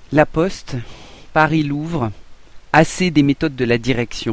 La Poste, Paris-Louvre, assez des méthodes de la direction.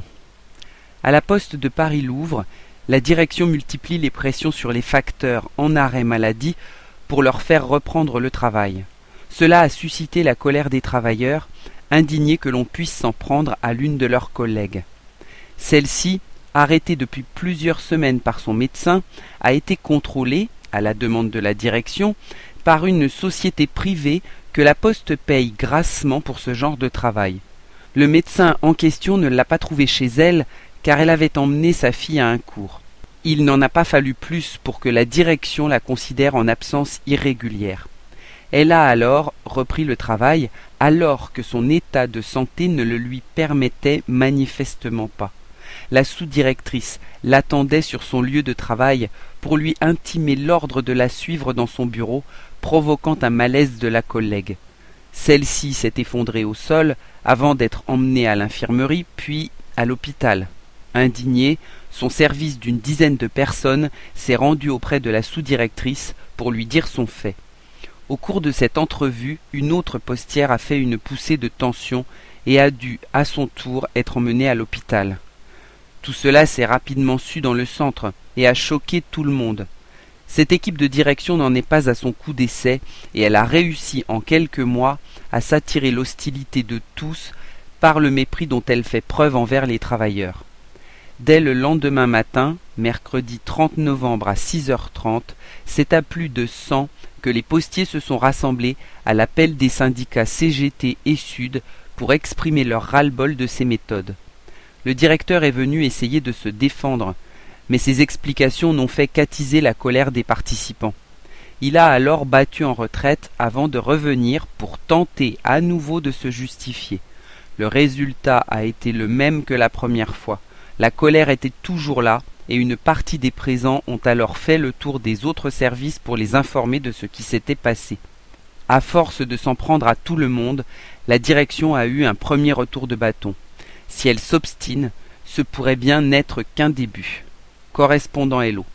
À la Poste de Paris-Louvre, la direction multiplie les pressions sur les facteurs en arrêt maladie pour leur faire reprendre le travail. Cela a suscité la colère des travailleurs, indignés que l'on puisse s'en prendre à l'une de leurs collègues. Celle-ci, arrêtée depuis plusieurs semaines par son médecin, a été contrôlée, à la demande de la direction, par une société privée que la Poste paye grassement pour ce genre de travail. Le médecin en question ne l'a pas trouvée chez elle, car elle avait emmené sa fille à un cours. Il n'en a pas fallu plus pour que la direction la considère en absence irrégulière. Elle a alors repris le travail, alors que son état de santé ne le lui permettait manifestement pas. La sous-directrice l'attendait sur son lieu de travail pour lui intimer l'ordre de la suivre dans son bureau, provoquant un malaise de la collègue. Celle-ci s'est effondrée au sol avant d'être emmenée à l'infirmerie, puis à l'hôpital. Indigné, son service d'une dizaine de personnes s'est rendu auprès de la sous-directrice pour lui dire son fait. Au cours de cette entrevue, une autre postière a fait une poussée de tension et a dû, à son tour, être emmenée à l'hôpital. Tout cela s'est rapidement su dans le centre et a choqué tout le monde. Cette équipe de direction n'en est pas à son coup d'essai et elle a réussi en quelques mois à s'attirer l'hostilité de tous par le mépris dont elle fait preuve envers les travailleurs. Dès le lendemain matin, mercredi 30 novembre à 6h30, c'est à plus de 100 que les postiers se sont rassemblés à l'appel des syndicats CGT et Sud pour exprimer leur ras-le-bol de ces méthodes. Le directeur est venu essayer de se défendre, mais ses explications n'ont fait qu'attiser la colère des participants. Il a alors battu en retraite avant de revenir pour tenter à nouveau de se justifier. Le résultat a été le même que la première fois. La colère était toujours là et une partie des présents ont alors fait le tour des autres services pour les informer de ce qui s'était passé. À force de s'en prendre à tout le monde, la direction a eu un premier retour de bâton. Si elle s'obstine, ce pourrait bien n'être qu'un début. Correspondant Hello.